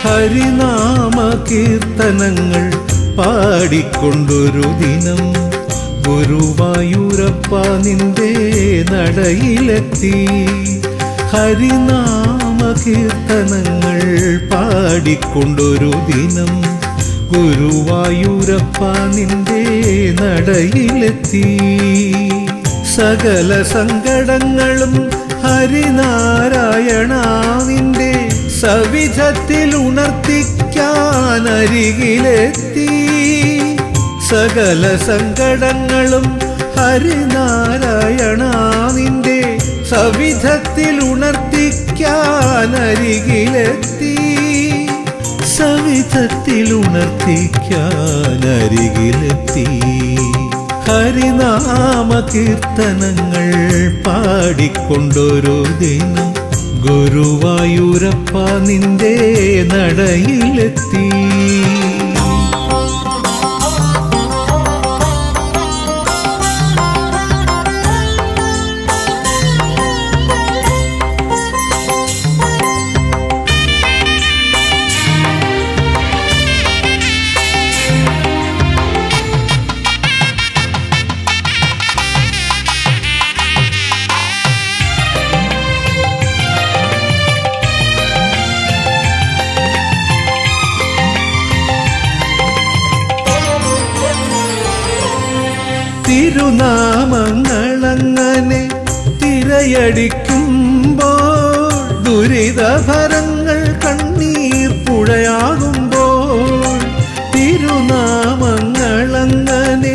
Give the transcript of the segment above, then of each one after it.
ഹരിനാമ കീർത്തനങ്ങൾ പാടിക്കൊണ്ടൊരു ദിനം ഗുരുവായൂരപ്പ നിന്റെ നടയിലെത്തി. ഹരിനാമ കീർത്തനങ്ങൾ പാടിക്കൊണ്ടൊരു ദിനം ഗുരുവായൂരപ്പ നിന്റെ നടയിലെത്തി. സകല സങ്കടങ്ങളും ഹരിനാരായണ നിന്റെ സവിധത്തിൽ ഉണർത്തിക്കാൻ അരികിലെത്തി. സകല സങ്കടങ്ങളും ഹരിനാരായണ നിന്റെ സവിധത്തിൽ ഉണർത്തിക്കാൻ അരികിലെത്തി. സവിധത്തിൽ ഉണർത്തിക്കാൻ അരികിലെത്തി. ഹരിനാമ കീർത്തനങ്ങൾ പാടിക്കൊണ്ടൊരു ദിനം ഗുരുവായൂരപ്പ നിന്റെ നടയിലെത്തി. തിരുനാമങ്ങളങ്ങനെ തിരയടിക്കുമ്പോൾ ദുരിതഭരങ്ങൾ കണ്ണീർ പുഴയാകുമ്പോൾ. തിരുനാമങ്ങളങ്ങനെ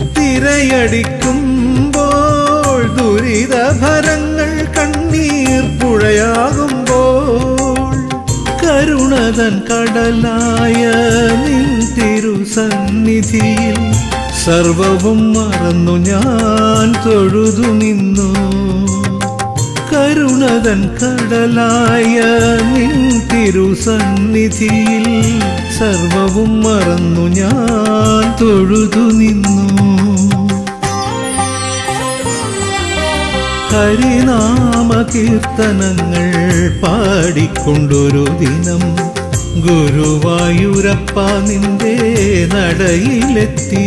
തിരയടിക്കുമ്പോൾ ദുരിതഭരങ്ങൾ കണ്ണീർ പുഴയാകുമ്പോൾ. കരുണതൻ കടലായ നിൻ തിരുസന്നിധിയിൽ സർവവും മറന്നു ഞാൻ തൊഴുതു നിന്നു. കരുണതൻ കടലായ നിൻ തിരുസന്നിധിയിൽ സർവവും മറന്നു ഞാൻ തൊഴുതു നിന്നു. ഹരിനാമ കീർത്തനങ്ങൾ പാടിക്കൊണ്ടൊരു ദിനം ഗുരുവായൂരപ്പ നിന്റെ നടയിലെത്തി.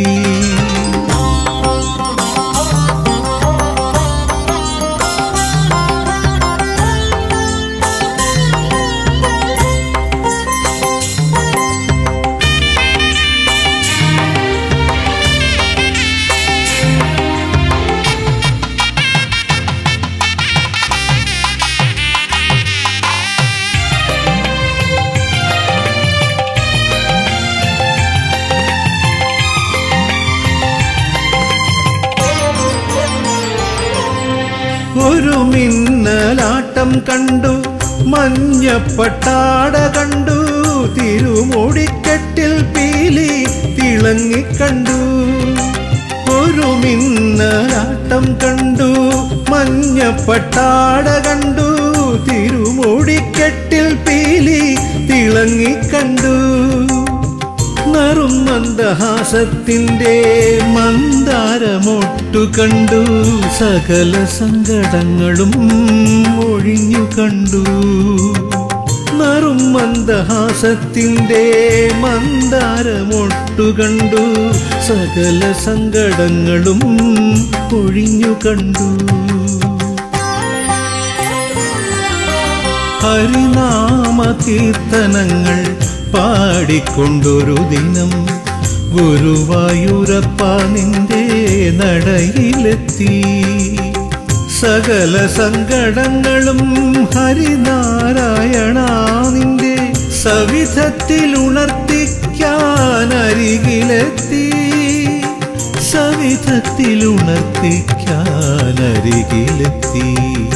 ഒരു മിന്നലാട്ടം കണ്ടു, മഞ്ഞപ്പട്ടാട കണ്ടു, തിരുമുടിക്കെട്ടിൽ പീലി തിളങ്ങിക്കണ്ടു. ഒരു മിന്നലാട്ടം കണ്ടു, മഞ്ഞപ്പട്ടാട കണ്ടു, തിരുമുടിക്കെട്ടിൽ പീലി തിളങ്ങിക്കണ്ടു. നറും മന്ദഹാസത്തിൻ്റെ മന്ദാരമൊട്ടു കണ്ടു, സകല സങ്കടങ്ങളും ഒഴിഞ്ഞു കണ്ടു. നറും മന്ദഹാസത്തിൻ്റെ മന്ദാരമൊട്ടു കണ്ടു, സകല സങ്കടങ്ങളും ഒഴിഞ്ഞു കണ്ടു. ഹരിനാമ കീർത്തനങ്ങൾ പാടിക്കൊണ്ടൊരു ദിനം ഗുരുവായൂരപ്പ നിന്റെ നടയിലെത്തി. സകല സങ്കടങ്ങളും ഹരിനാരായണ നിന്റെ സവിധത്തിൽ ഉണർത്തിക്കാൻ അരികിലെത്തി. സവിധത്തിൽ ഉണർത്തിക്കാൻ അരികിലെത്തി.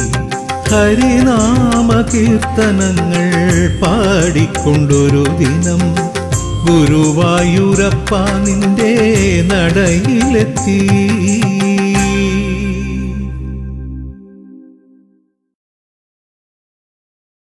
ഹരിനാമ കീർത്തനങ്ങൾ പാടിക്കൊണ്ടൊരു ദിനം ഗുരുവായൂരപ്പ നിന്റെ നടയിലെത്തി.